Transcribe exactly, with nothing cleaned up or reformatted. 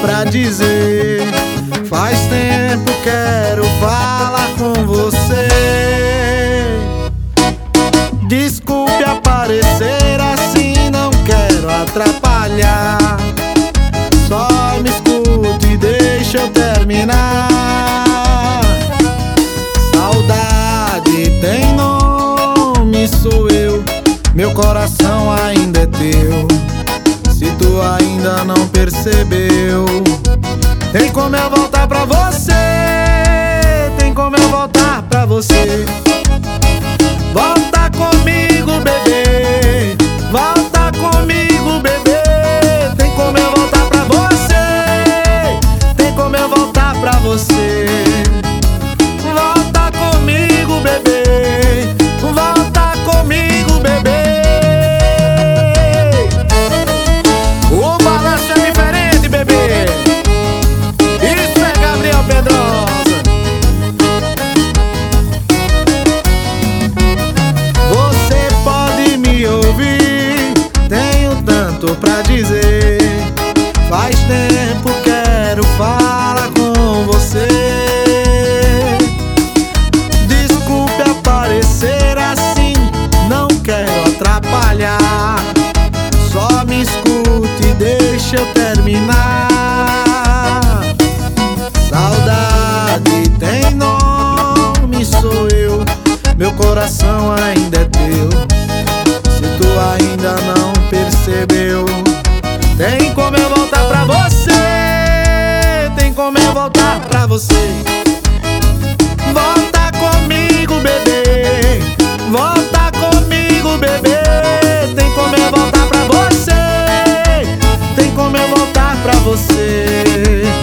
pra dizer. Faz tempo quero falar com você. Desculpe aparecer assim, não quero atrapalhar. Só me escute e deixa eu terminar. Saudade tem nome, sou eu. Meu coração ainda é teu. Se tu ainda não percebeu, tem como eu voltar pra você. Tem como eu voltar pra você. Volta comigo, bebê. Volta comigo, bebê. Tem como eu voltar pra você. Tem como eu voltar pra você. Volta comigo, bebê. Volta comigo, bebê. O balanço é diferente, bebê. Isso é Gabriel Pedrosa. Você pode me ouvir, tenho tanto pra dizer. Faz tempo quero falar com você. Desculpe aparecer assim, não quero atrapalhar. Só me escute e deixa eu terminar. Saudade tem nome, sou eu. Meu coração ainda é teu. Se tu ainda não percebeu, tem como eu voltar pra você. Tem como eu voltar pra você. Volta comigo, bebê. Volta comigo, bebê. Tem como eu voltar pra você. Tem como eu voltar pra você.